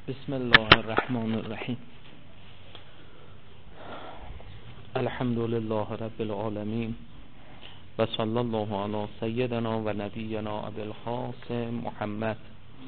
بسم الله الرحمن الرحیم. الحمد لله رب العالمین و صلی الله علی سیدنا و نبینا ابی القاسم محمد.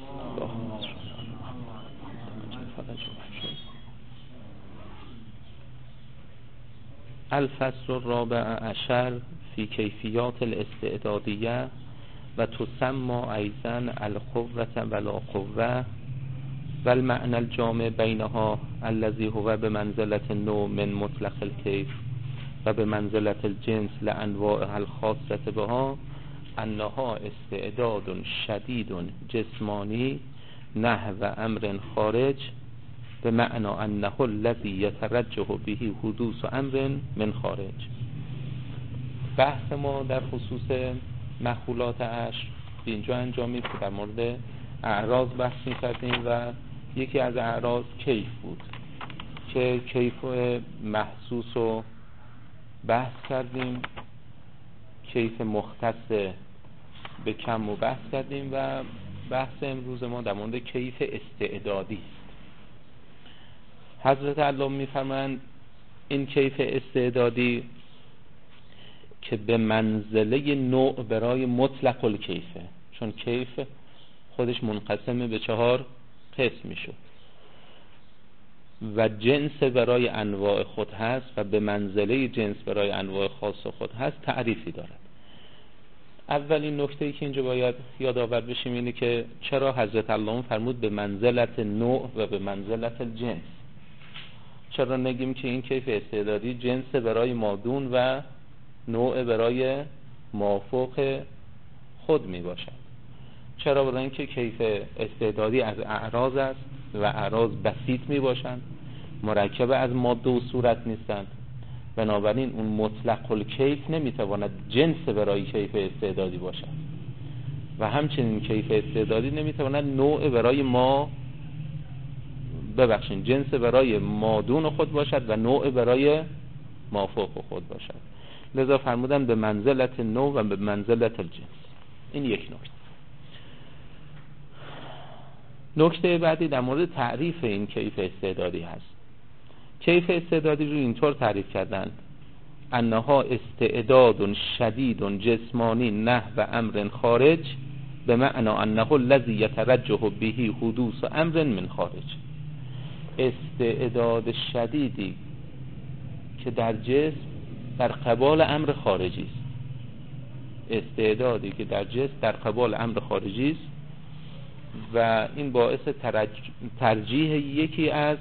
الفصل الرابع عشر فی کیفیات الاستعدادیه و تسمى ایضا القوة ولا قوة و المعنى الجامع بینها الذي هو بمنزلة النوع من مطلق الكيف و بمنزلة الجنس لانواعها الخاصة بها انها استعداد شدید جسمانی نحو امر خارج بمعنى انه الذي يترجح به حدوث امر من خارج. بحث ما در خصوص مخولات عشر به اینجا انجامید که در مورد اعراض بحث می‌کردیم و یکی از اعراض کیف بود که کیف محسوس رو بحث کردیم، کیف مختص به کم رو بحث کردیم و بحث امروز ما در مورد کیف استعدادی است. حضرت علامه می‌فرمایند این کیف استعدادی که به منزله نوع برای مطلق الکیفه، چون کیف خودش منقسم به 4 قسم میشه و جنس برای انواع خود هست و به منزله جنس برای انواع خاص خود هست تعریفی دارد. اولین نکته‌ای که اینجا باید یادآور بشیم اینه که چرا حضرت علامه فرمود به منزلت نوع و به منزلت الجنس. چرا نگیم که این کیف استعدادی جنس برای مادون و نوع برای مافوق خود می باشد؟ چرا؟ برای اینکه کیف استعدادی از اعراض است و اعراض بسیط می باشند، مرکب از ماده و صورت نیستند، بنابراین اون مطلق الکیف نمی تواند جنس برای کیف استعدادی باشد و همچنین کیف استعدادی نمی تواند نوع برای جنس برای مادون خود باشد و نوع برای مافوق خود باشد. لذا فرمودن به منزلت نوع و به منزلت الجنس. این یک نکته. نکته بعدی در مورد تعریف این کیف استعدادی هست. کیف استعدادی رو اینطور تعریف کردند: انها استعداد شدید جسمانی نحو امر خارج به معنی انه الذي يترجح به حدوث امر من خارج. استعداد شدیدی که در جسم در قبال امر خارجی است. استعدادی که در جسم در قبال امر خارجی است و این باعث ترجیح یکی از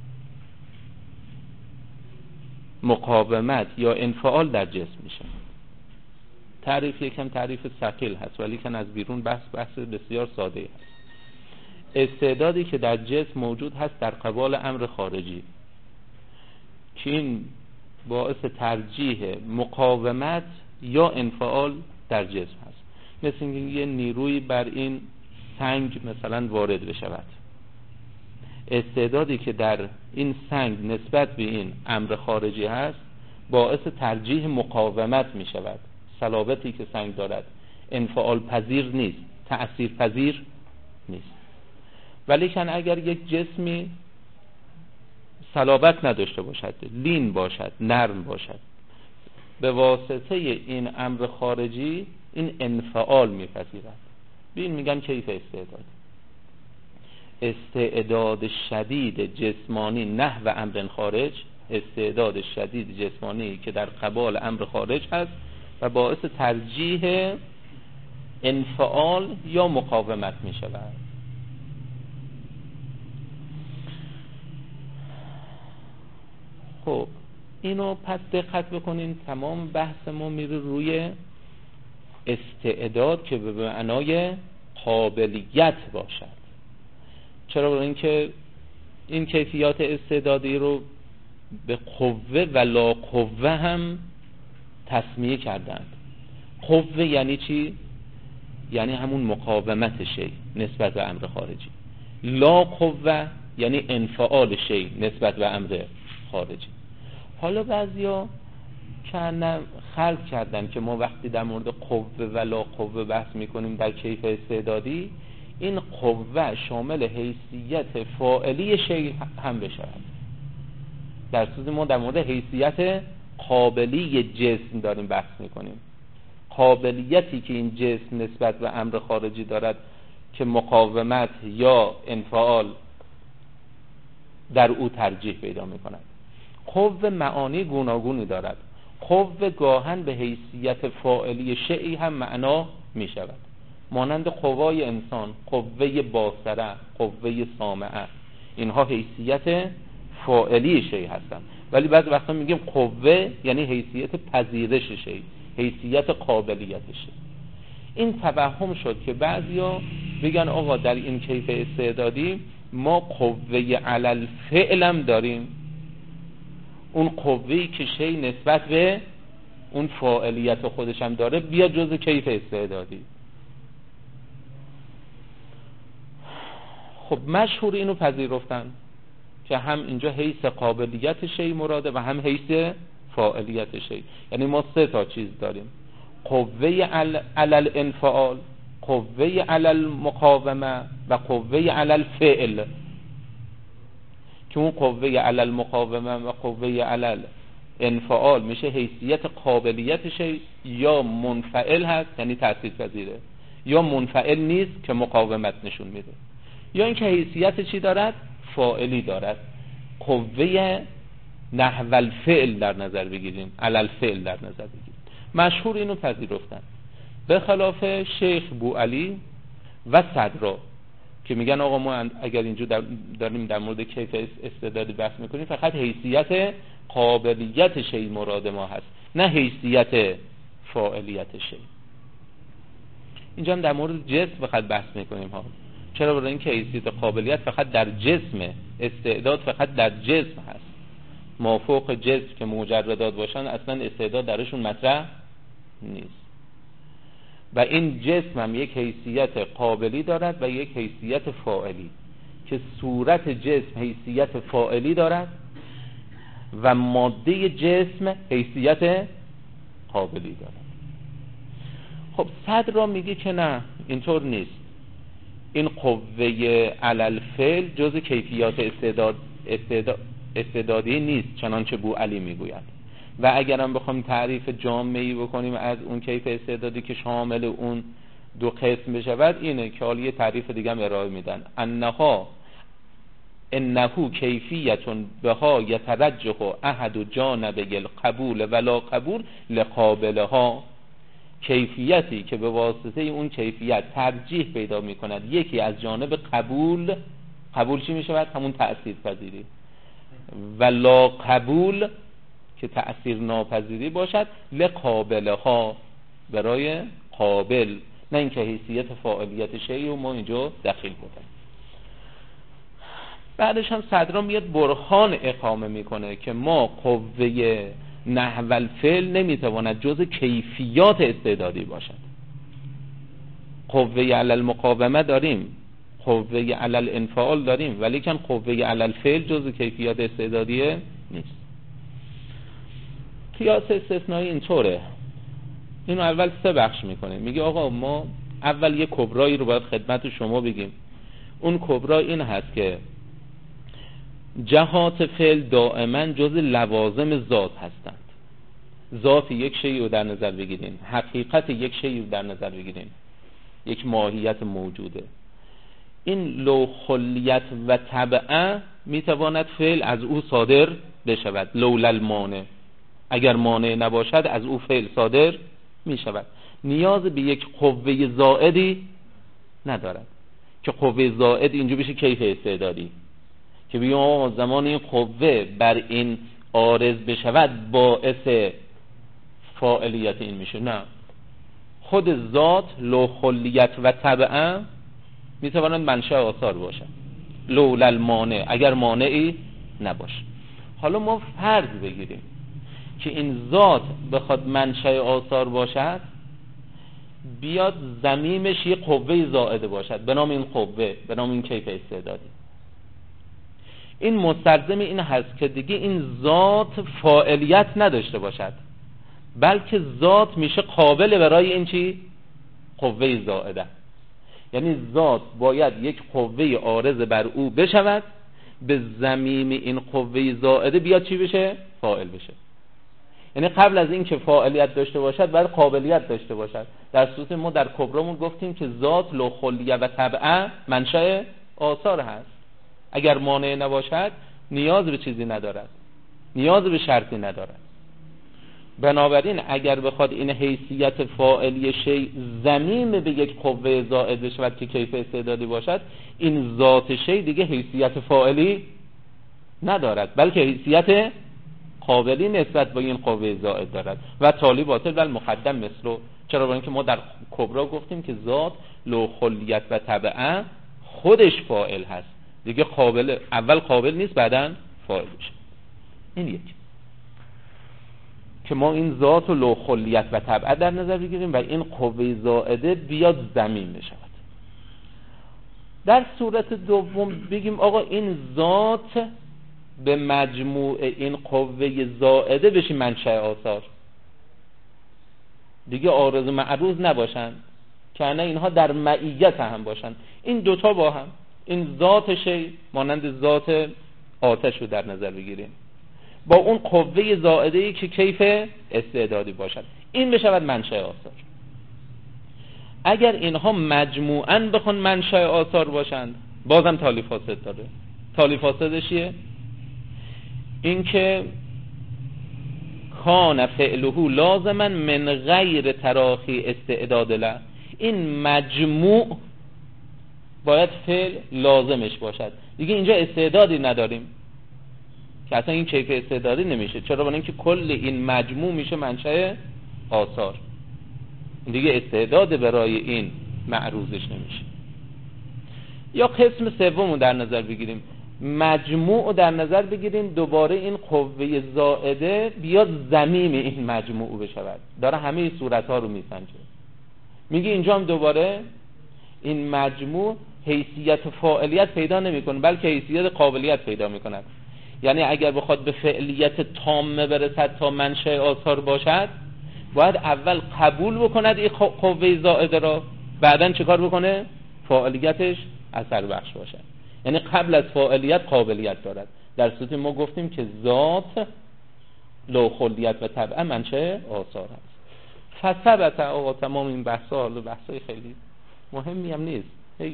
مقاومت یا انفعال در جسم میشه. تعریف یکم تعریف ثقیل هست ولی که از بیرون بحث بسیار ساده هست. استعدادی که در جسم موجود هست در قبال امر خارجی که این باعث ترجیح مقاومت یا انفعال در جسم هست. مثل اینکه یه نیروی بر این سنگ مثلا وارد بشود. استعدادی که در این سنگ نسبت به این امر خارجی هست باعث ترجیح مقاومت می شود. صلابتی که سنگ دارد انفعال پذیر نیست، تأثیر پذیر نیست. ولی کن اگر یک جسمی صلابت نداشته باشد، لین باشد، نرم باشد، به واسطه این امر خارجی این انفعال میپذیرد. ببین میگن کیف استعداد. استعداد شدید جسمانی نحو امر خارج، استعداد شدید جسمانی که در قبال امر خارج هست و باعث ترجیح انفعال یا مقاومت میشود. خب اینو پس دقت بکنین، تمام بحث ما میره روی استعداد که به معنای قابلیت باشد. چرا؟ برای اینکه این کیفیات استعدادی رو به قوه و لا قوه هم تسمیه کردند. قوه یعنی چی؟ یعنی همون مقاومت شی نسبت به امر خارجی. لا قوه یعنی انفعال شی نسبت به امر خارجی. حالا بعضیا که خلق کردن که ما وقتی در مورد قوه و لا قوه بحث میکنیم در کیف استعدادی، این قوه شامل حیثیت فاعلی شیء هم بشود. در صورت ما در مورد حیثیت قابلی جسم داریم بحث میکنیم، قابلیتی که این جسم نسبت به امر خارجی دارد که مقاومت یا انفعال در او ترجیح پیدا میکند. قوه معانی گوناگونی دارد. قوه گاهن به حیثیت فاعلی شیئی هم معنا میشود، مانند قوای انسان، قوه باصره، قوه سامعه، اینها حیثیت فاعلی شیء هستند. ولی بعضی وقتا میگیم قوه یعنی حیثیت پذیرش شیء، حیثیت قابلیت شیء. این توهم شد که بعضیا بگن آقا در این کیف استعدادی ما قوه علل فعلم داریم، اون قوه‌ای که شیء نسبت به اون فاعلیت خودش هم داره بیا جزء کیف استعدادی. خب مشهور اینو پذیرفتن که هم اینجا حیث قابلیت شیء مراده و هم حیث فاعلیت شیء. یعنی ما سه تا چیز داریم: قوه علل انفعال، قوه علل مقاومه و قوه علل فعل، که اون قوه علل مقاومه و قوه علل انفعال میشه حیثیت قابلیت شیء، یا منفعل هست یعنی تأثیر پذیره، یا منفعل نیست که مقاومت نشون میده، یا اینکه حیثیت چی دارد؟ فاعلی دارد. قوه نحو الفعل در نظر بگیریم، علل فعل در نظر بگیریم. مشهور اینو پذیرفتن، به خلاف شیخ بوعلی و صدرا که میگن آقا ما اگر اینجا داریم در مورد کیف استعدادی بحث میکنیم فقط حیثیت قابلیت شیء مراد ما هست، نه حیثیت فاعلیت شیء. اینجا هم در مورد جسم فقط بحث میکنیم ها. چرا؟ برای اینکه حیثیت قابلیت فقط در جسم، استعداد فقط در جسم هست. مافوق جسم که مجردات باشن اصلا استعداد درشون مطرح نیست. و این جسم هم یک حیثیت قابلی دارد و یک حیثیت فاعلی، که صورت جسم حیثیت فاعلی دارد و ماده جسم حیثیت قابلی دارد. خب صدر را میگه که نه اینطور نیست، این قوه علل فعل جز کیفیات استعدادی نیست چنانچه بوعلی میگوید. و اگرم بخوایم تعریف جامعی بکنیم از اون کیف استعدادی که شامل اون دو قسم بشود، اینه که حالا یه تعریف دیگه هم ارائه میدن: انه کیفیتون بها یترجح احد جانبی القبول ولا قبول لقابلها، کیفیتی که به واسطه اون کیفیت ترجیح پیدا میکند یکی از جانب قبول. قبول چی میشود؟ همون تأثیر پذیری. ولا قبول که تأثیر ناپذیری باشد لقابلها، برای قابل، نه اینکه حیثیت فاعلیت شیء و ما اینجا دخیل بودن. بعدش هم صدرا میاد برهان اقامه میکنه که ما قوه نحو الفعل نمیتواند جز کیفیات استعدادی باشد. قوه علل مقاومه داریم، قوه علل انفعال داریم، ولی کن قوه علل فعل جز کیفیات استعدادی نیست. قیاس استثنایی اینطوره، اینو اول سه بخش میکنه. میگه آقا ما اول یه کبرایی رو باید خدمت شما بگیم. اون کبرا این هست که جهات فعل دائما جز لوازم ذات هستند. ذات یک شیء رو در نظر بگیرین، حقیقت یک شیء رو در نظر بگیرین، یک ماهیت موجوده. این لو خلیت و تبعه میتواند فعل از او صادر بشود، لولا المانع، اگر مانع نباشد از او فعل صادر میشود. نیاز به یک قوه زائدی ندارد که قوه زائد اینجا بشه کیف استعدادی، که بگیم زمان این قوه بر این عارض بشود باعث فاعلیت این میشه. نه، خود ذات لو خلیت و تبعه میتواند منشأ آثار باشد، لولا المانع، اگر مانعی نباشه. حالا ما فرض بگیریم که این ذات بخواد منشأ آثار باشد، بیاد ضمیمش یه قوه زائده باشد به نام این قوه، به نام این کیف استعدادی. این مستلزم این هست که دیگه این ذات فاعلیت نداشته باشد، بلکه ذات میشه قابل برای این چی؟ قوه زائده. یعنی ذات باید یک قوه عارض بر او بشود، به ضمیم این قوه زائده بیاد چی بشه؟ فاعل بشه. یعنی قبل از این که فاعلیت داشته باشد باید قابلیت داشته باشد. در صورت ما در کبرامون گفتیم که ذات لو خلیه و تبعه منشأ آثار هست. اگر مانع نباشد نیاز به چیزی ندارد، نیاز به شرطی ندارد. بنابراین اگر بخواد این حیثیت فاعلی شی ضمیم به یک قوه زائد بشود که کیف استعدادی باشد، این ذات شی دیگه حیثیت فاعلی ندارد، بلکه حیثیت قابلی نسبت به این قوه زائد دارد و تالی باطل و المقدم مثلو. چرا؟ برای اینکه ما در کبرا گفتیم که ذات لو خلیت و تبعه خودش فاعل هست دیگه، قابل اول قابل نیست بعدن فاعل بشه. این یکی که ما این ذات و لو خلیت و تبعه در نظر بگیریم و این قوه زائده بیاد ضمیم بشود. در صورت دوم بگیم آقا این ذات به مجموع این قوه زائده بشه منشأ آثار، دیگه عارض و معروض نباشن، که نه اینها در معیت هم باشن. این دوتا با هم، این ذات شی مانند ذات آتش رو در نظر بگیریم با اون قوه زائده‌ای که کیف استعدادی باشد، این بشود منشأ آثار. اگر اینها مجموعاً بخوان منشأ آثار باشند بازم تالی فاسد داره. تالی فاسدش چیه؟ این که کان فعله لازما من غیر تراخی استعداد له، این مجموع باید فعل لازمش باشد، دیگه اینجا استعدادی نداریم که اصلا این کیف استعدادی نمیشه. چرا؟ برای اینکه کل این مجموع میشه منشأ آثار، دیگه استعداد برای این معروضش نمیشه. یا قسم سوم رو در نظر بگیریم، مجموع رو در نظر بگیریم، دوباره این قوه زائده بیاد ضمیم این مجموع بشود، داره همه صورتها رو میسنجه. میگه اینجا هم دوباره این مجموع حیثیت فاعلیت پیدا نمیکنه بلکه حیثیت قابلیت پیدا میکند. یعنی اگر بخواد به فعلیت تامه برسد تا منشأ آثار باشد باید اول قبول بکند این قوه زائده را، بعدن چه کار بکنه؟ فاعلیتش اثر بخش باشد. یعنی قبل از فاعلیت قابلیت دارد. در صورت ما گفتیم که ذات لو خلیت و تبعه منشأ آثار هست. فثبت آقا تمام این بحثا بحثای خیلی مهمی هم نیست.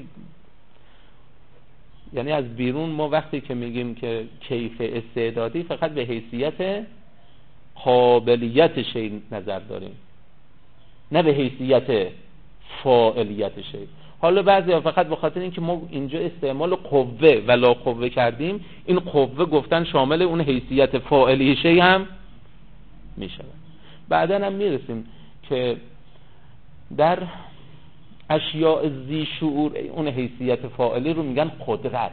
یعنی از بیرون ما وقتی که میگیم که کیف استعدادی فقط به حیثیت قابلیت شی نظر داریم، نه به حیثیت فاعلیت شی. حالا بعضی فقط به خاطر اینکه ما اینجا استعمال قوه و لا قوه کردیم، این قوه گفتن شامل اون حیثیت فاعلی شی هم میشود. بعداً هم میرسیم که در اشیاء ذی شعور اون حیثیت فاعلی رو میگن قدرت،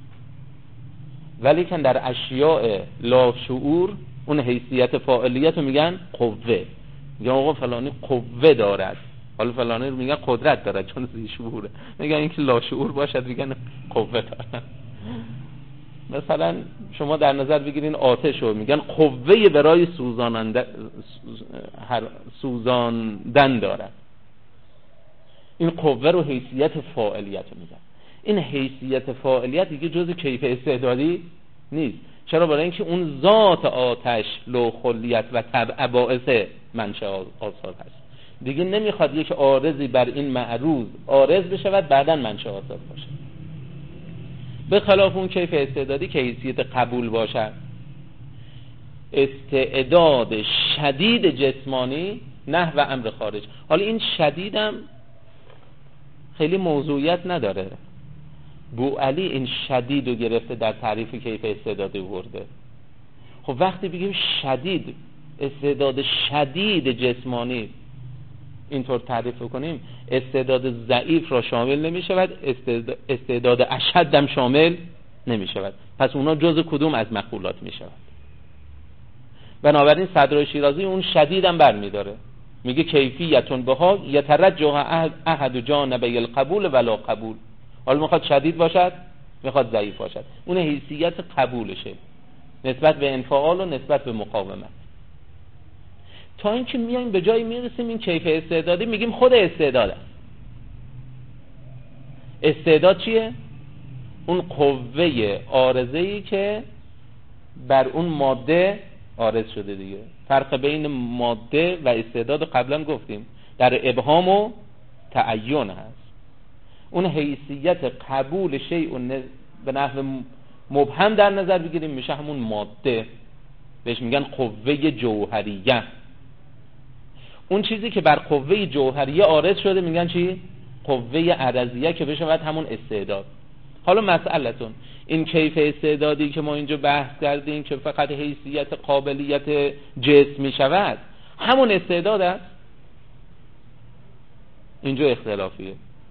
ولی که در اشیاء لا شعور اون حیثیت فاعلیت رو میگن قوه. میگن آقا فلانی قوه دارد، حالا فلانی رو میگن قدرت دارد چون ذی شعوره. میگن اینکه لا شعور باشد میگن قوه دارد. مثلا شما در نظر بگیرین آتش رو میگن قوه برای سوزاندن دارد. این قوه رو حیثیت فاعلیت میگن. این حیثیت فاعلیت دیگه جزء کیف استعدادی نیست. چرا؟ برای اینکه اون ذات آتش لو خلیت و تبع باعث منشأ آثار هست، دیگه نمیخواد یک عارضی بر این معروض عارض بشود بعداً منشأ آثار باشه. به خلاف اون کیف استعدادی که حیثیت قبول باشد، استعداد شدید جسمانی نه و امر خارج. حالا این شدیدم خیلی موضوعیت نداره. بوعلی این شدید رو گرفته در تعریف کیف استعدادی ورده. خب وقتی بگیم شدید، استعداد شدید جسمانی اینطور تعریف کنیم، استعداد ضعیف را شامل نمی شود، استعداد اشد هم شامل نمی شود. پس اونا جزء کدوم از مقولات می شود؟ بنابراین صدر شیرازی اون شدید هم بر می داره، میگه کیفیتون بها یترجح احد جانبی القبول ولا قبول. حالا میخواد شدید باشد میخواد ضعیف باشد، اون حیثیت قبولشه نسبت به انفعال و نسبت به مقاومت. تا اینکه میایم به جایی میرسیم این کیف استعدادی میگیم خود استعداد است. استعداد چیه؟ اون قوه عارضه‌ای که بر اون ماده عارض شده دیگه. فرق بین ماده و استعداد قبلا گفتیم در ابهام و تعین هست. اون حیثیت قبول شیء به نحو مبهم در نظر بگیریم میشه همون ماده، بهش میگن قوه جوهریه. اون چیزی که بر قوه جوهریه عارض شده میگن چی؟ قوه عرضیه که بشه بعد همون استعداد. حالا مسئلتون این کیف استعدادی که ما اینجا بحث کردیم که فقط حیثیت قابلیت جسم میشود همون استعداد است؟ اینجا اختلافیه.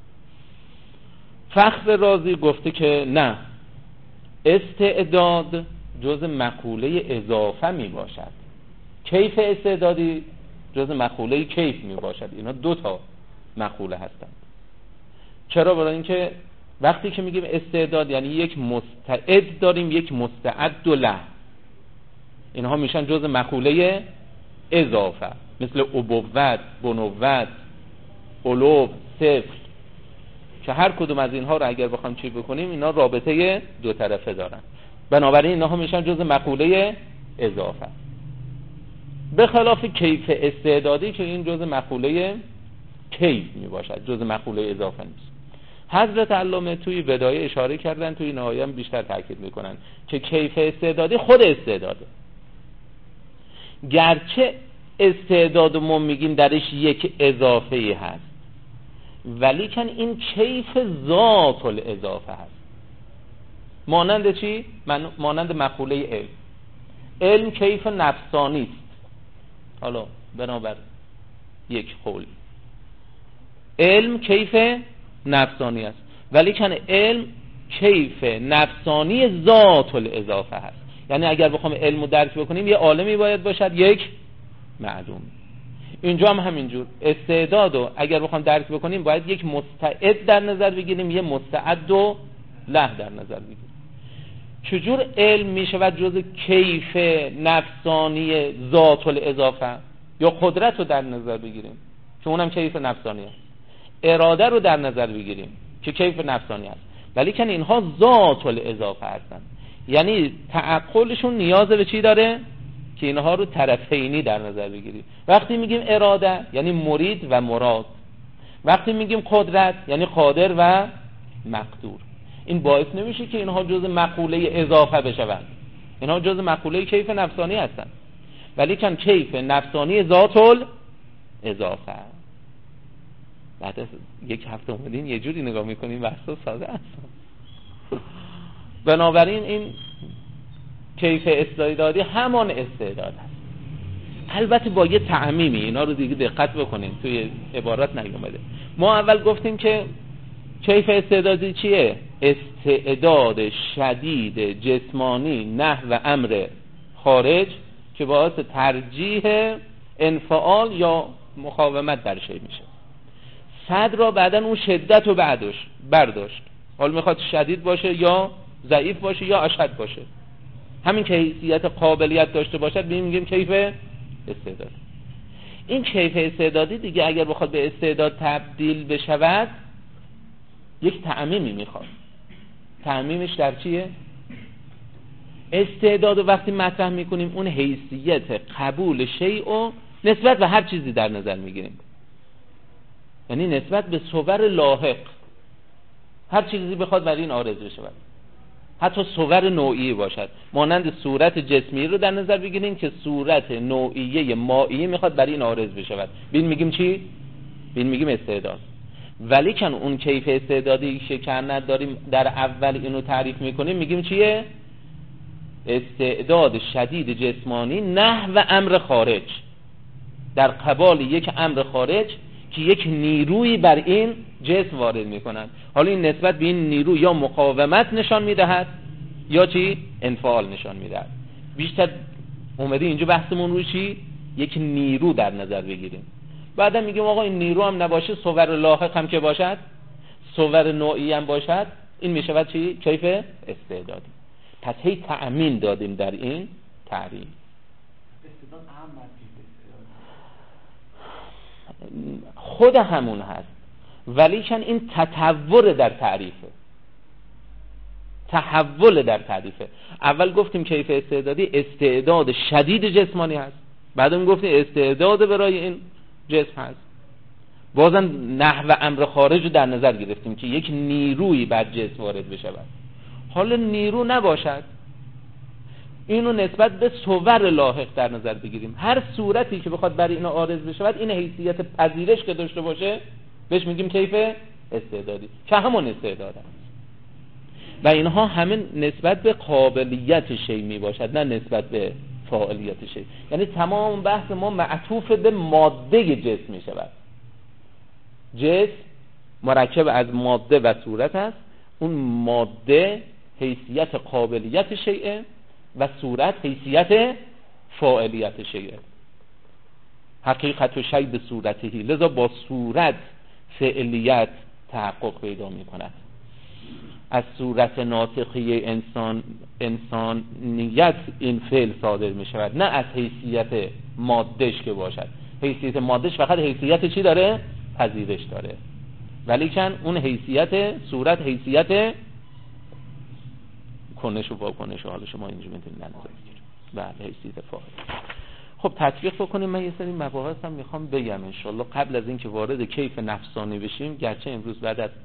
فخر رازی گفته که نه، استعداد جز مقوله اضافه می باشد، کیف استعدادی جز مقوله کیف می باشد. اینا دو تا مقوله هستند. چرا؟ برای اینکه وقتی که میگیم استعداد یعنی یک مستعد داریم، یک مستعد له، اینها میشن جز مقوله اضافه، مثل ابوت، بنوت، علو، صفر، که هر کدوم از اینها رو اگر بخوام چی بکنیم اینا رابطه دو طرفه دارن، بنابراین اینها میشن جز مقوله اضافه، به خلاف کیف استعدادی که این جز مقوله کیف میباشد، جز مقوله اضافه نیست. حضرت علامه توی بدایه اشاره کردن، توی نهایه هم بیشتر تاکید میکنن که کیف استعدادی خود استعداده، گرچه استعداد ما میگیم درش یک اضافه هست، ولی کن این کیف ذات الاضافه هست. مانند چی؟ مانند مقوله علم. علم کیف نفسانی است. حالا بنابر یک قول علم کیف نفسانی است، ولی کن علم کیف نفسانی ذات الاضافه هست. یعنی اگر بخوام علم رو درک بکنیم یه عالمی باید باشد، یک معلوم. اینجا هم همینجور استعدادو اگر بخوام درک بکنیم باید یک مستعد در نظر بگیریم، یه مستعد و له در نظر بگیریم. چجور علم میشود جز کیف نفسانی ذات الاضافه؟ یا قدرت رو در نظر بگیریم که اونم کیف نفسانی است، اراده رو در نظر بگیریم که کیف نفسانی است، ولی که اینها ذات الاضافه هستن. یعنی تعقلشون نیاز به چی داره؟ که اینها رو طرفینی در نظر بگیریم. وقتی میگیم اراده یعنی مرید و مراد، وقتی میگیم قدرت یعنی قادر و مقدور. این باعث نمیشه که اینها جز مقوله اضافه بشوند، اینها جز مقوله کیف نفسانی هستند، ولی کن کیف نفسانی ذات الاضافه. بعد از یک هفته اومدین یه جوری نگاه میکنیم بحثا ساده است. بنابراین این کیف استعدادی همان استعداد است، البته با یه تعمیمی. اینا رو دیگه دقت بکنین توی عبارات نیومده. ما اول گفتیم که کیف استعدادی چیه؟ استعداد شدید جسمانی نحو امر خارج که باعث ترجیح انفعال یا مقاومت در شی میشه. صد را بعدن اون شدت رو برداشت، حال میخواد شدید باشه یا ضعیف باشه یا اشد باشه، همین که حیثیت قابلیت داشته باشد میگیم کیف استعداد. این کیف استعدادی دیگه اگر بخواد به استعداد تبدیل بشود یک تعمیمی میخواد. تعمیمش در چیه؟ استعداد وقتی مطرح میکنیم اون حیثیت قبول شیء و نسبت به هر چیزی در نظر میگیریم، یعنی نسبت به صور لاحق، هر چیزی بخواد برای این عارض بشود، حتی صور نوعی باشد. مانند صورت جسمی رو در نظر بگیریم که صورت نوعیه مائیه میخواد برای این عارض بشود، بین میگیم چی؟ بین میگیم استعداد. ولی کن اون کیف استعدادی که نداریم در اول اینو تعریف میکنیم میگیم چیه؟ استعداد شدید جسمانی نحو امر خارج، در قبال یک امر خارج که یک نیروی بر این جسم وارد میکنند. حالا این نسبت به این نیرو یا مقاومت نشان میدهد یا چی؟ انفعال نشان میدهد. بیشتر اومده اینجا بحثمون روی چی؟ یک نیرو در نظر بگیریم. بعدا میگیم آقا این نیرو هم نباشه، صور لاحق هم که باشد، صور نوعی هم باشد، این میشود چی؟ کیف استعدادی. پس هی تأمین دادیم در این تعریف. استعداد اهم از کیف استعداد خود همون هست، ولیکن این تطور در تعریفه، تحول در تعریفه. اول گفتیم کیف استعدادی استعداد شدید جسمانی هست، بعدم گفتیم استعداد برای این جسم هست. بازم نحو امر خارج رو در نظر گرفتیم که یک نیرویی بر جسم وارد بشود. حالا نیرو نباشد، اینو نسبت به صور لاحق در نظر بگیریم. هر صورتی که بخواد برای اینو عارض بشود، این حیثیت پذیرش که داشته باشه، بهش میگیم کیف استعدادی، که همون استعداد هست. و اینها همه نسبت به قابلیت شی می باشد، نه نسبت به فاعلیت شی. یعنی تمام بحث ما معطوف به ماده جسم می شود. جسم مرکب از ماده و صورت است. اون ماده حیثیت قابلیت شیء و صورت حیثیت فاعلیت شیء. حقیقت و شی به صورتهی، لذا با صورت فعلیت تحقق پیدا می کند. از صورت ناطقی انسانیت این فعل صادر می شود، نه از حیثیت مادهش که باشد. حیثیت مادهش فقط حیثیت چی داره؟ پذیرش داره، ولیکن اون حیثیت صورت حیثیت کنش و واکنش. حالا شما اینجا میتونید نظر بگیرید. بله، حیثیت فاعل. خب تطبیق بکنیم. من یه سری مباحث هم میخوام بگم انشالله قبل از اینکه وارد کیف نفسانی بشیم، گرچه امروز بعد از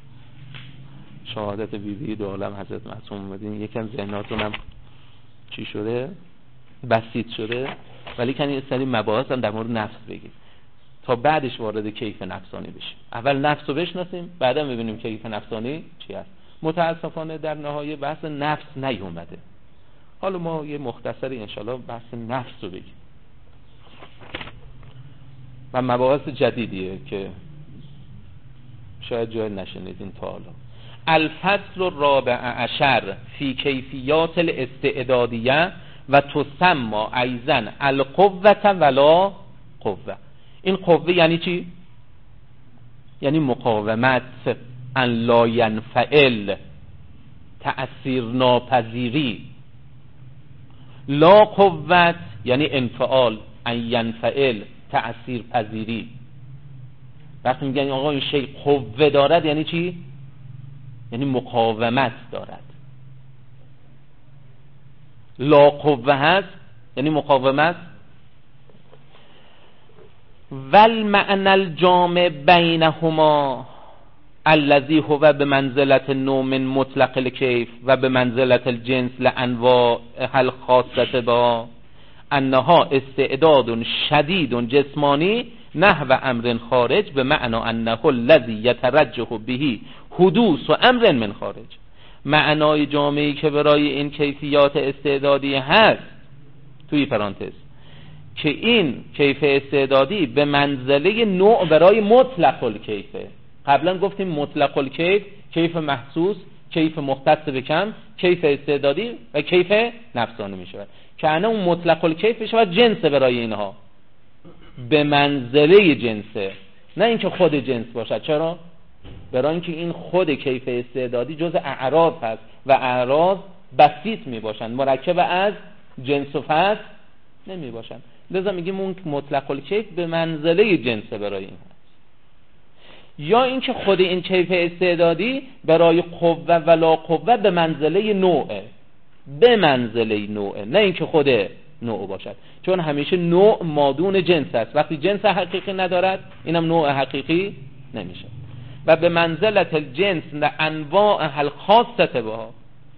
شهادت بیبی دو عالم حضرت معصوم اومدین یکم ذهناتون هم چی شده؟ بسیط شده، ولی کنی یه سری مباحث هم در مورد نفس بگیم تا بعدش وارد کیف نفسانی بشیم. اول نفس رو بشناسیم، بعدا ببینیم کیف نفسانی چی هست. متاسفانه در نهایه بحث نفس نیومده. حالا ما یه مختصری انشالله بحث نفس رو بگیم و مباحث جدیدیه که شاید جای نشنیدین تا حالا. الفصل الرابع عشر فی کیفیات الاستعدادیه و تسمى ایضا القوة ولا قوة. این قوه یعنی چی؟ یعنی مقاومت، ان لا ینفعل، تأثیر ناپذیری. لا قوت یعنی انفعال، ان ینفعل، تأثیر پذیری. وقتی میگن آقا این شی قوه دارد یعنی چی؟ یعنی مقاومت دارد. لا قوه هست یعنی مقاومت. والمعنى الجامع بینهما الذي هو بمنزلة نوع من مطلق الكيف و بمنزلة الجنس لانواع الخاصة با انها استعداد شدید جسمانی نحو امر خارج به معنی انه الذي يترجح به حدوث و امر من خارج. معنای جامعی که برای این کیفیات استعدادی هست توی پرانتز که این کیف استعدادی به منزله نوع برای مطلق الکیفه. قبلا گفتیم مطلق الکیف، کیف محسوس، کیف مختص به کم، کیف استعدادی و کیف نفسانی می شود. که انا اون مطلق الکیف می شود جنس برای اینها، به منزله جنسه، نه اینکه خود جنس باشد. چرا؟ برای اینکه این خود کیف استعدادی جز اعراض هست و اعراض بسیط می باشند، مرکب از جنس و فصل نمی باشند. لذا میگیم اون مطلق الکیف به منزله جنسه برای این هست. یا اینکه خود این کیف استعدادی برای قوه و لا قوه به منزله نوعه، به منزله نوعه، نه اینکه خود نوع باشد. چون همیشه نوع مادون جنس است. وقتی جنس حقیقی ندارد اینم نوع حقیقی نمیشه. و به منزلت الجنس لانواع الخاصه بها.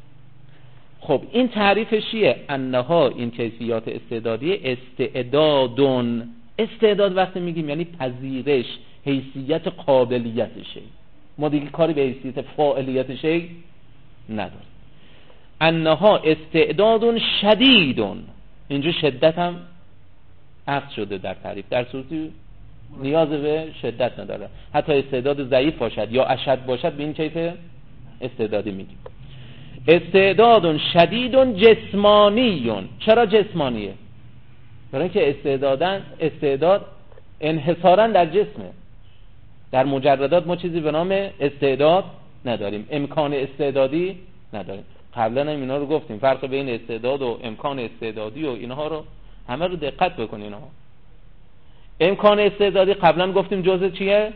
خب این تعریفش چیه؟ انها این کیفیات استعدادی استعدادون. استعداد وقتی میگیم یعنی پذیرش، حیثیت قابلیت شی. ما دیگه کاری به حیثیت فاعلیت شی نداریم. انها استعدادون شدیدون. اینجا شدت هم عکس شده در تعریف، در صورتی نیاز به شدت نداره. حتی استعداد ضعیف باشد یا اشد باشد به این کیف استعدادی میگیم. استعداد شدید جسمانی. چرا جسمانیه؟ برای که استعداد انحصارا در جسمه. در مجردات ما چیزی به نام استعداد نداریم، امکان استعدادی نداریم. قبلا هم اینا رو گفتیم، فرق بین استعداد و امکان استعدادی و اینها رو همه رو دقت بکنین. امکان استعدادی قبلا گفتیم جزء چیه؟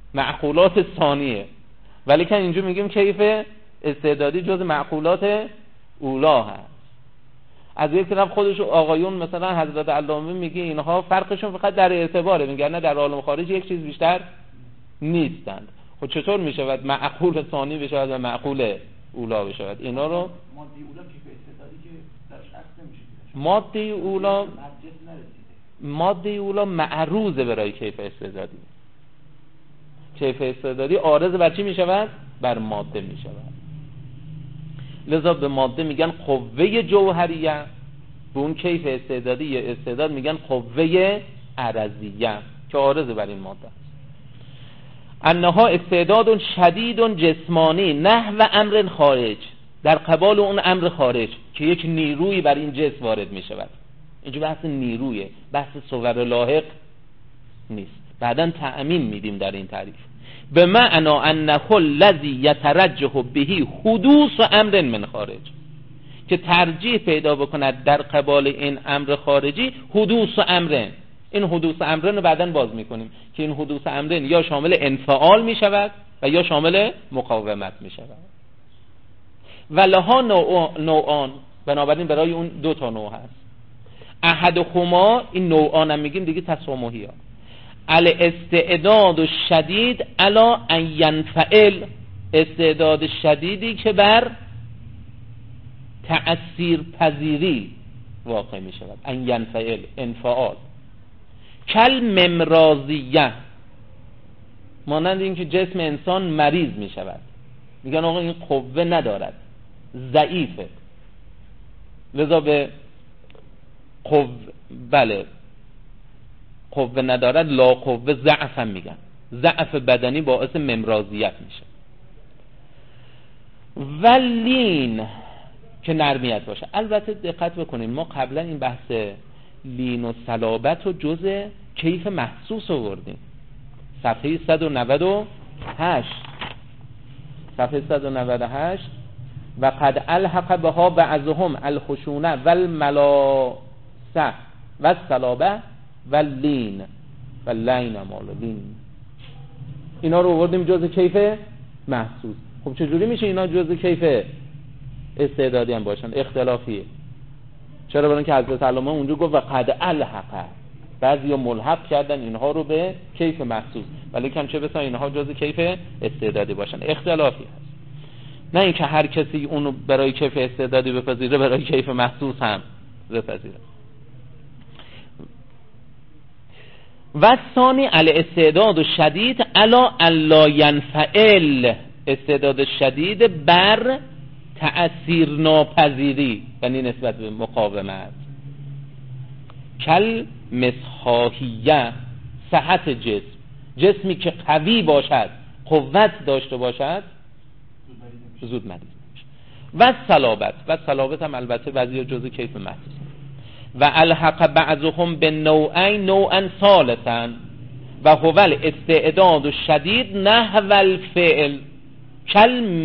معقولات ثانیه، ولی که اینجا میگیم کیف استعدادی جز معقولات اولا هست. از یک طرف خودش آقایون مثلا حضرت علامه میگه اینها فرقشون فقط در اعتباره، میگن نه در عالم خارج یک چیز بیشتر نیستند. خب چطور میشود معقول ثانی بشود و معقول اولا بشود؟ اینا رو ماده اولا کیف استعدادی که درش اصل نمیشه، ماده اولا معروضه برای کیف استعدادی. کیف استعدادی عارض بر چی میشود؟ بر ماده میشود. لذا به ماده میگن قوه جوهریه، به اون کیف استعدادی یا استعداد میگن قوه عرضیه که عارض بر این ماده است. انها استعداد شدید جسمانی نحو امر خارج، در قبال اون امر خارج که یک نیروی بر این جسم وارد میشود. اینجا بحث نیرویه، بحث صور لاحق نیست. بعداً تعمیم میدیم در این تعریف. به معنا انه الذی یترجح به حدوث امر من خارج، که ترجیح پیدا بکند در قبال این امر خارجی حدوث امرن. این حدوث امرن رو بعداً باز میکنیم که این حدوث امرن یا شامل انفعال میشود و یا شامل مقاومت میشود. ولها نوعان، بنابراین برای اون دو تا نوع هست. احدهما، این نوعان هم میگیم دیگه تسامحی ها، الاستعداد شدید علی ان ینفعل، استعداد شدیدی که بر تأثیر پذیری واقع می شود. ان ینفعل، انفعال. کل ممراضیه، مانند این که جسم انسان مریض می شود، میگن آقا این قوه ندارد، ضعیفه، لذا به قوه ندارد، لا قوه، ضعف هم میگن. ضعف بدنی باعث ممراضیت میشه. ولین، که نرمیت باشه. البته دقت بکنید ما قبلا این بحث لین و صلابت رو جز کیف محسوس آوردیم. صفحه 198 و قد الحق بها بعضهم الخشونه والملاسه والصلابه واللین مالین. اینا رو آوردیم جز کیف محسوس. خب چجوری میشه اینا جز کیف استعدادی هم باشن؟ اختلافیه. چرا؟ برای اینکه حضرت علامه اونجا گفت و قد الحق، بعضیا ملحق کردن اینها رو به کیف محسوس، ولی کم چه بسا اینها جز کیف استعدادی باشن. اختلافی هست، نه اینکه هر کسی اونو برای کیف استعدادی بپذیره برای کیف محسوس هم بپذیره. و ثانی الاستعداد شدید علی الا ینفعل، استعداد شدید بر تأثیر ناپذیری، یعنی نسبت به مقاومت. کل مسحاهیه، صحت جسم، جسمی که قوی باشد، قوت داشته باشد، زود مریض نمیشه. و صلابت هم البته بعضی جزء کیف محسوس. و الحق بعضهم بالنوعین نوعا ثالثا و هو الاستعداد الشدید نحو الفعل کل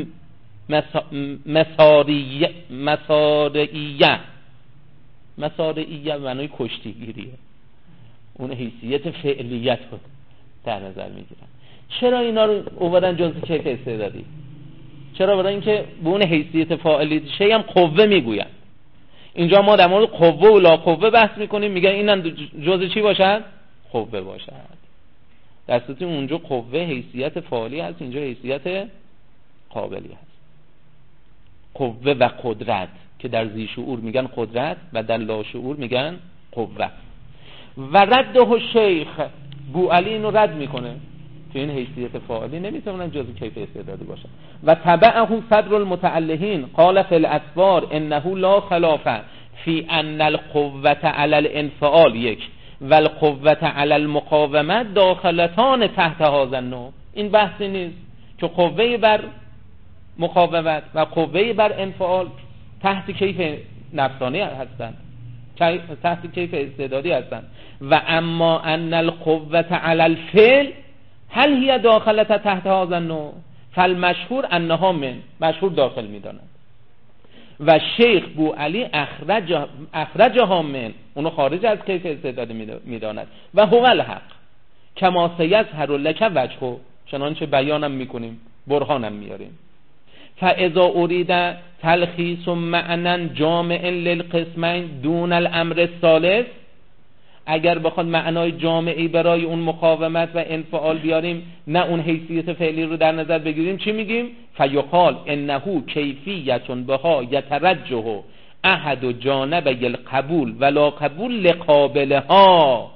مساریه معنی کشتیگیریه، اون حیثیت فعلیت رو در نظر میگیرن. چرا اینا رو اووردن جزء کیف استعدادی؟ چرا؟ برای اینکه به اون حیثیت فاعلیت شی هم قوه میگوین. اینجا ما در مورد قوه و لا قوه بحث میکنیم، میگن اینم جزء چی باشد؟ قوه باشد. در صورتی اونجا قوه حیثیت فاعلی هست، اینجا حیثیت قابلی هست. قوه و قدرت که در ذی شعور میگن قدرت و در لا شعور میگن قوه. و رده شیخ بوعلی اینو رد میکنه که این حیثیت فاعلی نمیتونن جزء کیف استعدادی باشه. و تبعه صدر المتعلهین قال فی الاسوار انه لا خلاف فی ان القوه علی الانفعال یک و القوه علی المقاومه داخلتان تحت هذا النوع. این بحثی نیست که قوه بر مقاومت و قوه بر انفعال تحت کیف نفسانی هستند، تحت کیف استعدادی هستند. و اما ان القوه علی الفعل هل هی داخلت تحت هذا النوع فالمشهور انها من، مشهور داخل میدانند. و شیخ بوعلی اخرجها من، اونو خارج از کیف استعدادی میداند. و هو الحق کما سیظهر لک وجهه، چنانچه بیانم میکنیم، برهانم میاریم. فاذا اريد تلخیص معنى جامع للقسمین دون الامر الثالث، اگر بخواد معنای جامعی برای اون مقاومت و انفعال بیاریم، نه اون حیثیت فعلی رو در نظر بگیریم، چی میگیم؟ فیقال انه کیفیت بها یترجح احد جانبی القبول ولا قبول لقابلها،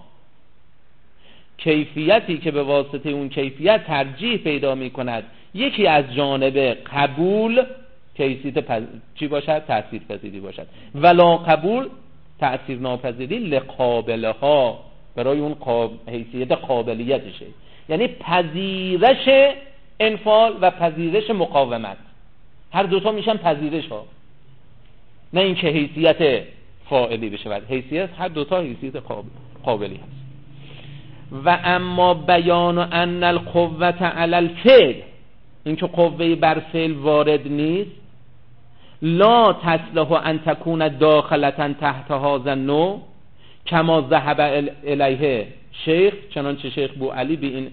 کیفیتی که به واسطه اون کیفیت ترجیح پیدا میکند یکی از جانب قبول کیفیت چی باشد؟ تأثیر پذیری باشد، ولا قبول تأثیر ناپذیری لقابلها، برای اون حیثیت قابلیتشه، یعنی پذیرش انفعال و پذیرش مقاومت، هر دوتا میشن پذیرش ها، نه این که حیثیت فاعلی بشه، بعد حیثیت هر دوتا حیثیت قابلی هست. و اما بیان ان القوة علی الفعل، این که قوه بر فعل وارد نیست، لا تصلح ان تكون داخلة تحت هذا النوع کما ذهب الیه شیخ، چنانچه شیخ بوعلی به این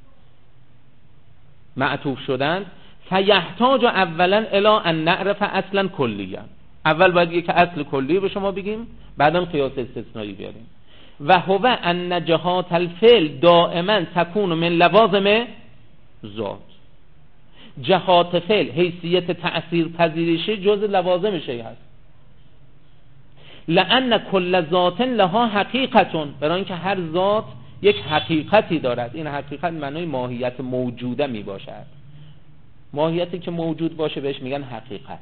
معطوف شدند. فیحتاج اولا الی ان نعرف اصلا کلیا، اول باید یک اصل کلی به شما بگیم، بعدم قیاس استثنایی بیاریم. و هو ان جهات الفعل دائما تكون من لوازم ذات، جهات فعل حیثیت تأثیر پذیرشی جز لوازم شیء هست. لأن کل ذات لها حقیقتون، برای اینکه هر ذات یک حقیقتی دارد، این حقیقت معنای ماهیت موجوده می باشد، ماهیتی که موجود باشه بهش میگن حقیقت.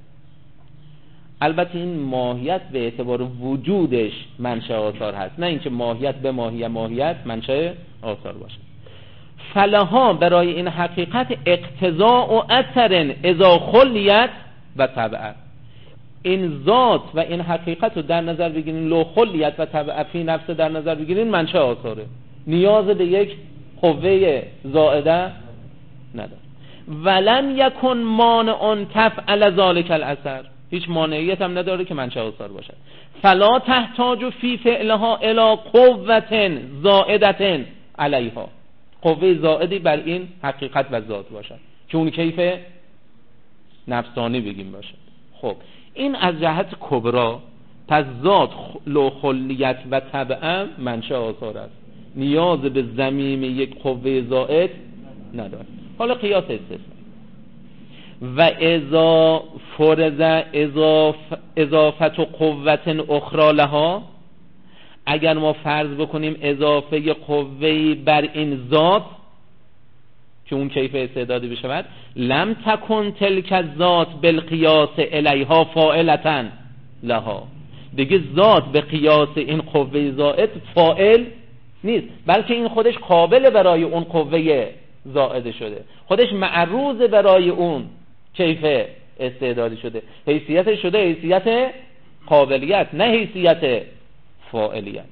البته این ماهیت به اعتبار وجودش منشأ آثار هست، نه اینکه ماهیت به ماهیت منشأ آثار باشه. فلها برای این حقیقت اقتضاء و اثر اذا خلیت و تبع، این ذات و این حقیقت رو در نظر بگیرین، لو خلیت و تبع فی نفس در نظر بگیرین، منشأ آثاره، نیاز به یک قوه زائده نداره. ولم یکن مانع تفعل ذلک الاثر، هیچ مانعیت هم نداره که منشأ آثار باشد. فلا تحتاج فی فعلها الی قوة زائدة علیها، قوه زائدی بر این حقیقت و ذات باشد که اون کیف نفسانی بگیم باشد. خب این از جهت کبرا، پس ذات لو خلیت و تبع منشأ آثار است، نیاز به ضمیم یک قوه زائد نداره. حالا قیاس استثنایی. و اذا فرض اضافت قوة اخرى لها، اگر ما فرض بکنیم اضافه قوه‌ای بر این ذات که اون کیف استعدادی بشود، لم تکن تلک الذات بالقیاس الیها فاعلة لها، دیگه ذات به قیاس این قوه زائد فاعل نیست، بلکه این خودش قابل برای اون قوه زائد شده، خودش معروض برای اون کیف استعدادی شده، حیثیت شده حیثیت قابلیت، نه حیثیت فاعلیت.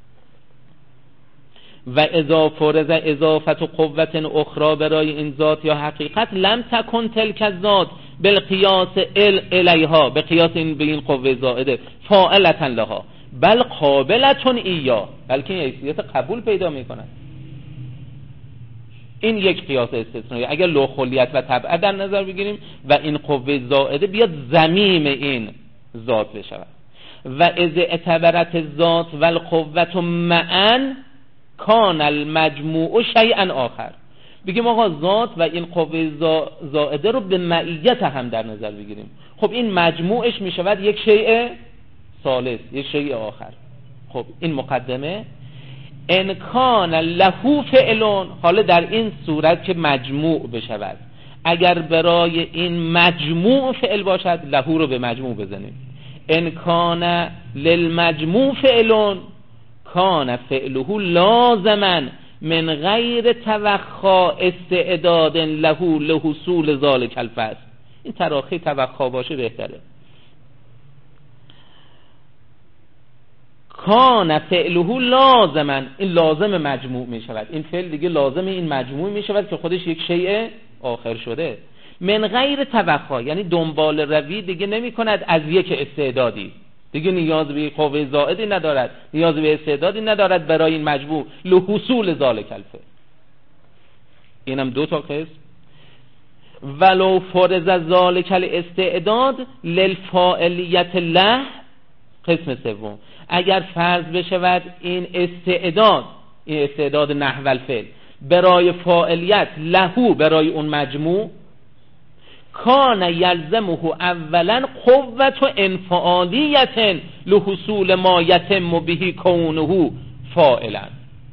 و اذا فرض اضافت قوة اخرى برای این ذات یا حقیقت، لم تکن تلک الذات بالقیاس الیها، به قیاس این به این قوه زائده، فاعلة لها بل قابلة ایا، بلکه این حیثیت قبول پیدا میکنه. این یک قیاس استثنایی. اگر لو خلیت و تبع در نظر بگیریم و این قوه زائده بیاد ضمیم این ذات بشود، و اذ اعتبرت الذات و القوة معا کان المجموع شیئا آخر، بگیم آقا ذات و این قوه زائده رو به معیت هم در نظر بگیریم، خب این مجموعش میشود یک شیء ثالث، یک شیء آخر. خب این مقدمه. ان کان له فعلون، حالا در این صورت که مجموع بشود، اگر برای این مجموع فعل باشد، له رو به مجموع بزنیم. ان کان للمجموع فعلون کان فعله لازما من غیر توخا استعداد له لحصول ذلک الفصل، این تراخی توخا باشه بهتره. کان فعله لازما، این لازم مجموع می شود، این فعل دیگه لازم این مجموع می شود که خودش یک شیء آخر شده. من غیر توخا یعنی دنبال روی دیگه نمی کند از یک استعدادی، دیگه نیاز به قوه زائدی ندارد، نیاز به استعدادی ندارد برای این مجموع لحصول ذلک الفعل. اینم دو تا قسم. ولو فرض ذالک الاستعداد للفاعلیت له، قسم سوم، اگر فرض بشود این استعداد نحو الفعل برای فاعلیت لهو، برای اون مجموع، کان یلزمه اولا قوت و انفعالیت لحصول ما یتم به کونه فاعلا.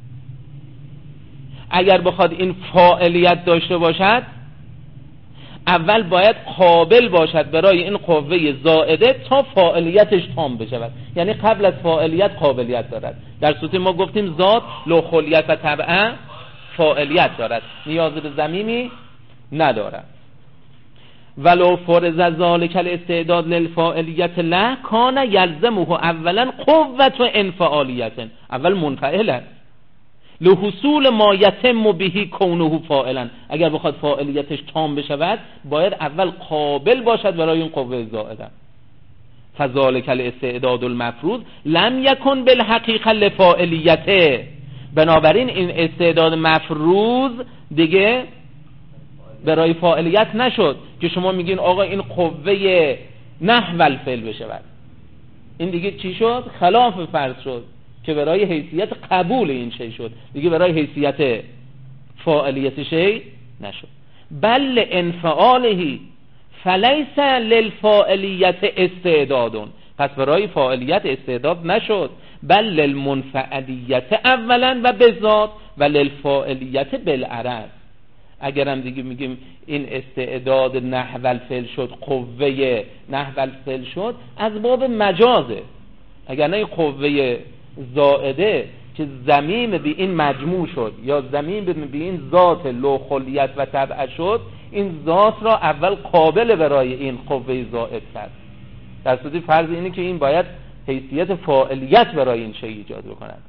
اگر بخواد این فاعلیت داشته باشد، اول باید قابل باشد برای این قوه زائده تا فاعلیتش تام بشود. یعنی قبل از فاعلیت قابلیت دارد. در صورت ما گفتیم ذات لو خلیت و طبعا فاعلیت دارد، نیاز به ضمیمی ندارد. ولو فرض ذالک الاستعداد للفاعلیت له کان یلزمه اولا قوت و انفعالیت، اول منفعل لحصول ما یتم به کونه فاعلا. اگر بخواد فاعلیتش تام بشود باید اول قابل باشد برای این قوه زائده. فذالک الاستعداد المفروض لم یکن بالحقیقه لفاعلیته، بنابراین این استعداد مفروض دیگه برای فاعلیت نشد که شما میگین آقا این قوه نحو الفعل بشود. این دیگه چی شد؟ خلاف فرض شد که برای حیثیت قبول این شی شد، دیگه برای حیثیت فاعلیت شی نشد. بل انفعالهی فلیس للفاعلیت استعدادون، پس برای فاعلیت استعداد نشد. بل للمنفعلیت اولا و بذات و للفاعلیت بالعرض. اگرم دیگه میگیم این استعداد نحو الفعل شد، قوه نحو الفعل شد، از باب مجازه. اگر نه قوه زائده که ضمیم به این مجموع شد یا ضمیم به این ذات لو خلیت و طبع شد، این ذات را اول قابل برای این قوه زائد کرد. در صورت فرض اینه که این باید حیثیت فاعلیت برای این شی ایجاد بکند.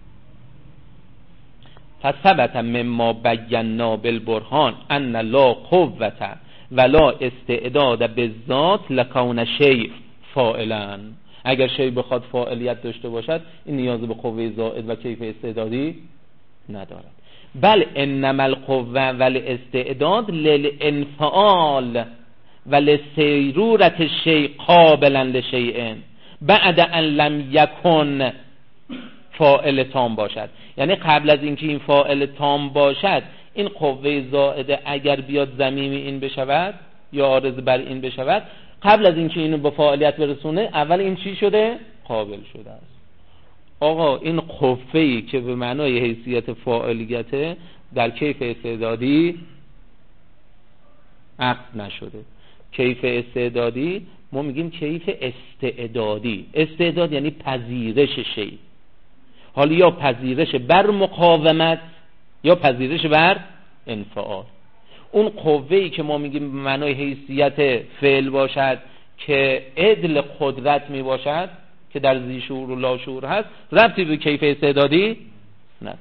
فثبت مما بینا بالبرهان ان لا قوة ولا استعداد بالذات لکون شیء فاعلا. اگر شی بخواد فاعلیت داشته باشد این نیاز به قوه زائد و کیف استعدادی ندارد. بل انما القوه والاستعداد للانفعال ولسیرورت الشیء قابلا لشیء بعد ان لم یکن فاعل تام باشد. یعنی قبل از اینکه این فاعل تام باشد، این قوه زائده اگر بیاد ضمیم این بشود یا عارض بر این بشود، قبل از اینکه اینو با فاعلیت برسونه اول این چی شده؟ قابل شده است. آقا این قوه‌ای که به معنای حیثیت فاعلیت در کیف استعدادی عقد نشده. کیف استعدادی ما میگیم کیف استعدادی. استعداد یعنی پذیرش شی، حالا یا پذیرش بر مقاومت یا پذیرش بر انفعال. اون قوه‌ای که ما میگیم به معنای حیثیت فعل باشد که عدل قدرت می باشد که در ذی شعور و لا شعور هست، ربطی به کیف استعدادی نه.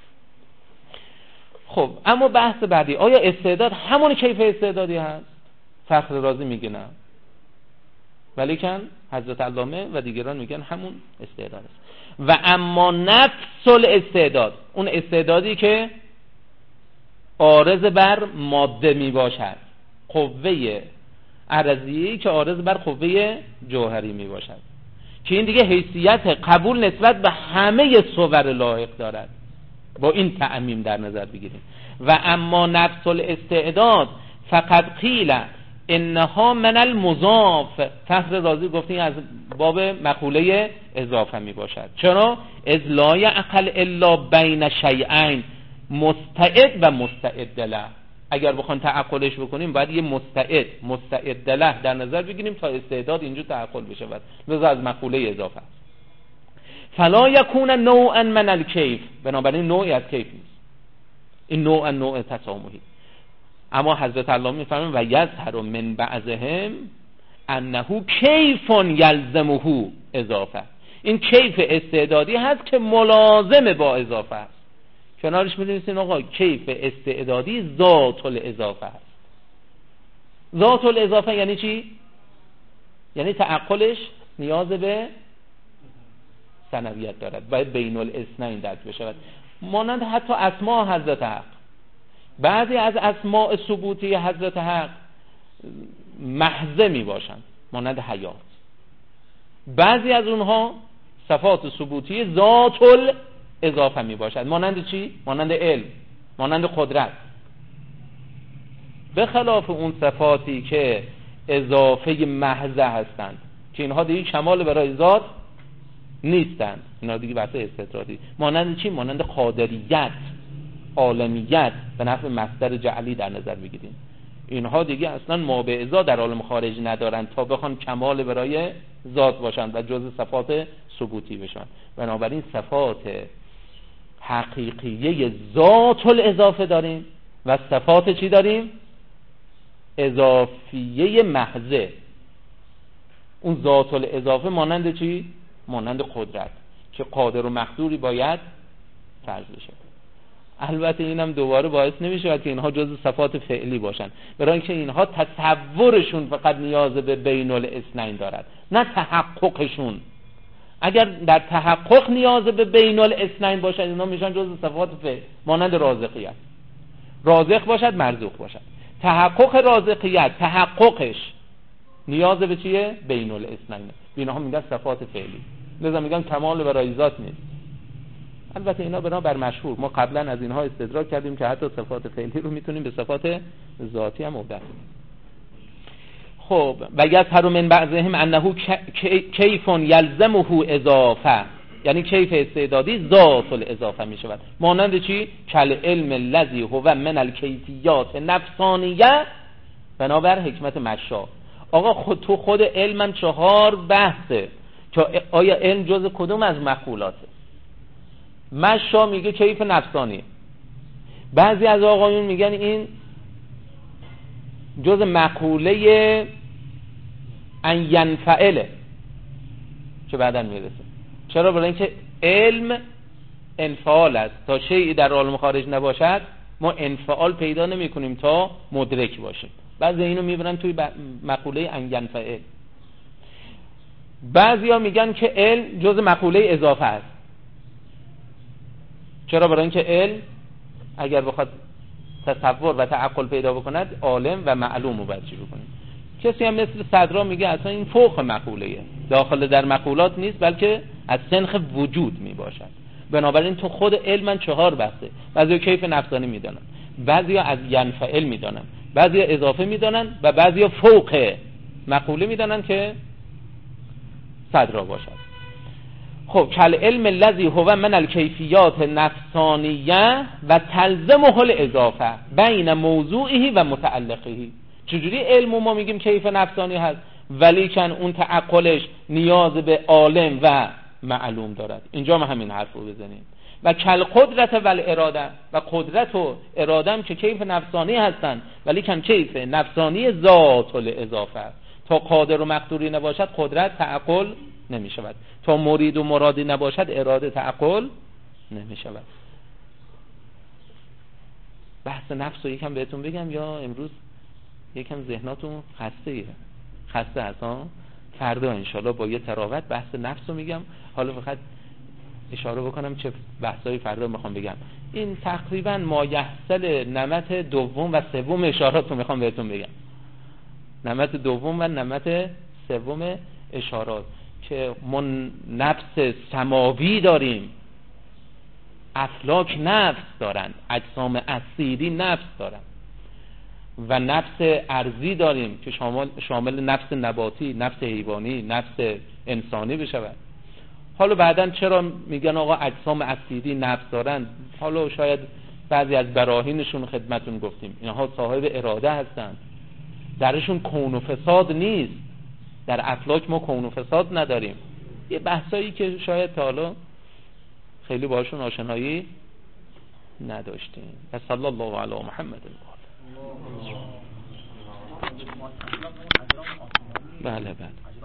خب اما بحث بعدی، آیا استعداد همون کیف استعدادی هست؟ فخر رازی میگه نه، ولیکن حضرت علامه و دیگران میگن همون استعداد است. و اما نفس الاستعداد، اون استعدادی که عارض بر ماده می باشد، قوه عرضی که عارض بر قوه جوهری می باشد، که این دیگه حیثیت قبول نسبت به همه صور لایق دارد، با این تعمیم در نظر بگیریم. و اما نفس الاستعداد فقط قیل انها من المضاف، فخر رازی گفتیم از باب مقوله اضافه می باشد. چرا؟ اذ لا یعقل الا بین شیئین مستعد و مستعد له. اگر بخوایم تعقلش بکنیم باید یه مستعد له در نظر بگیریم تا استعداد اینجا تعقل بشه، لذا از مقوله اضافه. فلا یکون نوعا من الکیف، بنابراین نوعی از کیف نیست، این نوع تسامحی. اما حضرت علامه میفرمایند و یظهر من بعضهم انه کیف یلزمه اضافه، این کیف استعدادی هست که ملازم با اضافه است. کنارش می‌نویسین آقا کیف استعدادی ذات الاضافه است. ذات الاضافه یعنی چی؟ یعنی تعقلش نیاز به ثنویت دارد، باید بین الاثنین درک بشود. مانند حتی اسماء حضرت حق بعضی از اسماء ثبوتی حضرت حق محضه می باشند مانند حیات، بعضی از اونها صفات ثبوتی ذات الاضافه می باشد مانند چی؟ مانند علم، مانند قدرت، به خلاف اون صفاتی که اضافه محضه هستند که اینها دیگه کمال برای ذات نیستند، اینا دیگه بحث استدراکی. مانند چی؟ مانند قادریت، عالمیت به نحو مصدر جعلی در نظر بگیریم. اینها دیگه اصلا مابعضا در عالم خارج ندارند تا بخوان کمال برای ذات باشند و جزء صفات ثبوتی بشن. بنابراین صفات حقیقیه ذات الاضافه داریم و صفات چی داریم؟ اضافیه محضه. اون ذات الاضافه مانند چی؟ مانند قدرت که قادر و مقدوری باید فرض بشه. البته اینم دوباره باعث نمیشه که اینها جزء صفات فعلی باشن، برای اینکه اینها تصورشون فقط نیاز به بین الاثنین دارد، نه تحققشون. اگر در تحقق نیاز به بین الاثنین باشد اینا میشن جزء صفات فعل، مانند رازقیت. رازق باشد مرزوق باشد، تحقق رازقیت تحققش نیاز به چیه؟ بین الاثنین. اینها میگن صفات فعلی، لذا میگن کمال برای ذات نیست. البته اینا بر مشهور، ما قبلا از اینها استدراک کردیم که حتی صفات فعلی رو میتونیم به صفات ذاتی هم مبدل. خب و یظهر من بعضهم انه کیف یلزمه اضافه، یعنی کیف استعدادی ذات الاضافه میشود مانند چی؟ کل علم الذی هو من الکیفیات نفسانیه بنابر حکمت مشا. آقا خود علمم 4 بحثه که آیا علم جز کدوم از مخولاته؟ مشا میگه کیف نفسانی، بعضی از آقایون میگن این جز مقوله ان ینفعله که بعداً میرسه. چرا؟ برای اینکه علم انفعال است، تا شیئی در عالم خارج نباشد ما انفعال پیدا نمی کنیم تا مدرک باشیم. بعضی اینو میبرن توی مقوله ان ینفعل. بعضی ها میگن که علم جز مقوله اضافه است. چرا؟ برای اینکه علم اگر بخواد تصور و تعقل پیدا بکند عالم و معلوم رو برچی بکنیم. کسی هم مثل صدرا میگه اصلا این فوق مقوله‌ایه، داخل در مقولات نیست بلکه از سنخ وجود می باشد. بنابراین تو خود علم 4 بحثه. بعضی کیف نفسانی میدانن، بعضی از ینفعل میدانن، بعضی اضافه میدانن و بعضی فوق مقوله میدانن که صدرا باشد. خب کل علم الذی هو من الکیفیات نفسانیه و تلزمه الاضافه بین موضوعه و متعلقه. چجوری علم ما میگیم کیف نفسانی هست ولیکن اون تعقلش نیاز به عالم و معلوم دارد؟ اینجا ما همین حرف رو بزنیم. و کل قدرت و اراده، و قدرت و اراده هم که کیف نفسانی هستن ولیکن کیف نفسانی ذات الاضافه. تا قادر و مقدوری نباشد قدرت تعقل نمی شود، تا مرید و مرادی نباشد اراده تعقل نمی شود. بحث نفس رو یکم بهتون بگم یا امروز یکم ذهناتون خسته هست ها؟ فردا انشالله با یه تراوت بحث نفس رو میگم. حالا فقط اشاره بکنم چه بحثایی فردا میخوام بگم. این تقریبا مایحصل نمط دوم و سوم اشارات رو میخوام بهتون بگم. نمط دوم و نمط سوم اشارات که ما نفس سماوی داریم، افلاک نفس دارن، اجسام اسیری نفس دارن، و نفس ارضی داریم که شامل نفس نباتی، نفس حیوانی، نفس انسانی بشود. حالا بعدن چرا میگن آقا اجسام اسیری نفس دارن؟ حالا شاید بعضی از براهینشون خدمتون گفتیم، اینها صاحب اراده هستند، درشون کون و فساد نیست. در افلاک ما کون و فساد نداریم. یه بحثایی که شاید تا حالا خیلی باشون آشنایی نداشتیم. صلی الله علی محمد. بله.